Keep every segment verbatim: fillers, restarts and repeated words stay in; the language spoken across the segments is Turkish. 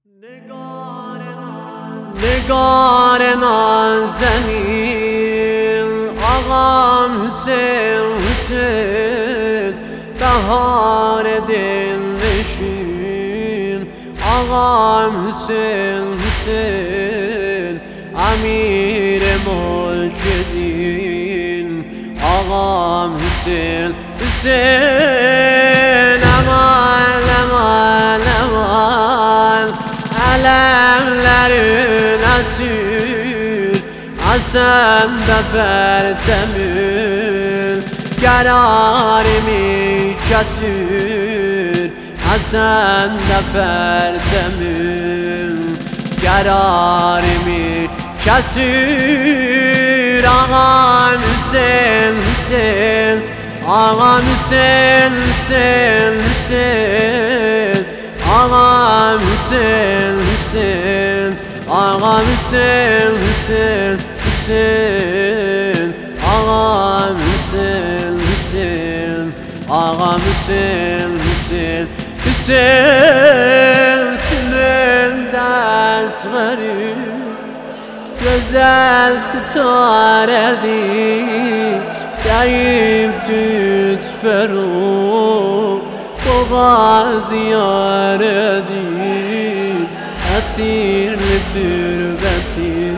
نگار نازنین آقام حسین حسین بهار دلنشین آقام حسین حسین امیر ملک دین آقام حسین حسین aman aman aman alemlerin asür Hasan da pertemin kararimi kesür Hasan da pertemin kararimi kesür Ağam Hüseyin Hüseyin Ağam Hüseyin Hüseyin Hüseyin Ağam Hüseyin Hüseyin Ağam Hüseyin Hüseyin Hüseyin Ağam Hüseyin Hüseyin Ağam Hüseyin Hüseyin Hüseyin Sünün dersleri Güzel sitaredi Deyip düt peruk Boğa ziyareti Etirli türbetim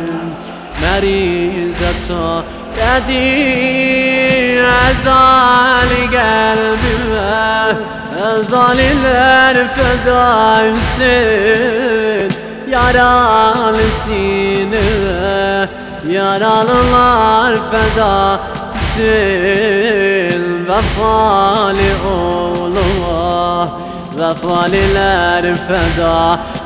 Merizata dedi Ezali kalbime Ezaliler fedaysın Yaralı sinime Yaralılar fedasın Vefali oğluma Vefaliler feda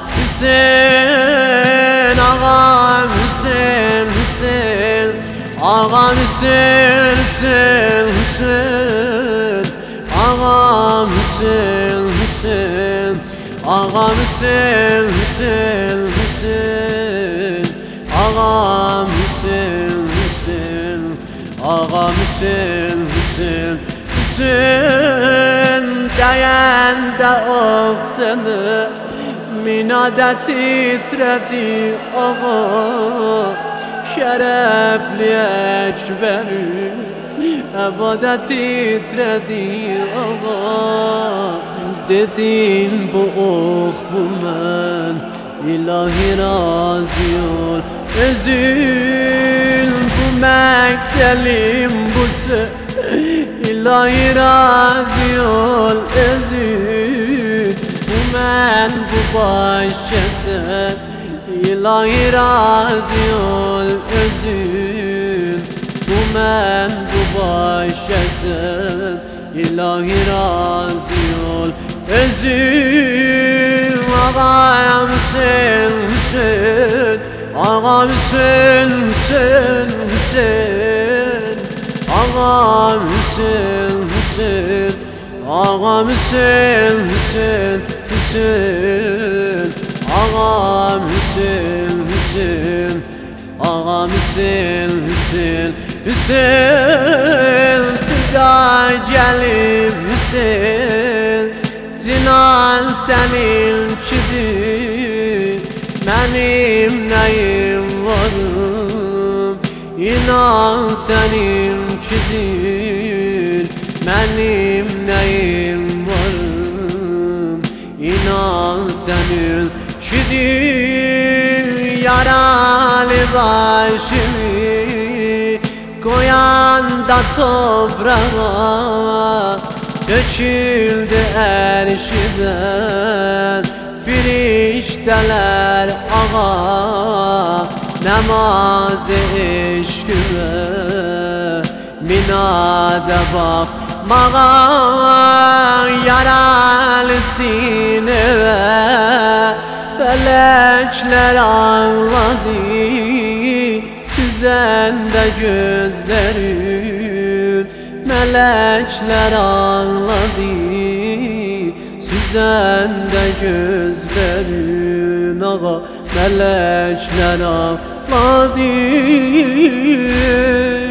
Hüseyin Ağam Hüseyin Hüseyin Ağam Hüseyin Hüseyin Hüseyin Ağam Hüseyin Hüseyin Ağam Hüseyin Hüseyin Hüseyin Ağam Hüseyin Hüseyin Ağam Hüseyin Hüseyin Hüseyin Diyen de oksana Minade titredi ağa Şerefli ekberi Ebade titredi ağa Dedin bu ok bu men İlahi razı ol Özül bu mektelim bu se İlahi razı ol Özül bu men bu başkese İlahi razı ol Özül bu men bu başkese İlahi razı ol Özül Ağam Hüseyin Hüseyin Ağam Hüseyin Hüseyin Hüseyin Ağam Hüseyin Hüseyin Ağam Hüseyin Hüseyin Hüseyin Ağam Hüseyin Hüseyin Ağam Hüseyin Hüseyin Hüseyin Sıda gelip Hüseyin Cinan seninkidir Benim neyim varım İnan seninkidir Benim neyim varım İnan seninkidir Yaralı başımı Koyan da toprağa Döküldü erşiden Firişteler ağa Namaz-ı eşküme Minade bakmağa Yaralı sineme Felekler ağladı Süzen de gözlerin Melekler ağladı Süzen de gözlerin Ağa melekler ağladı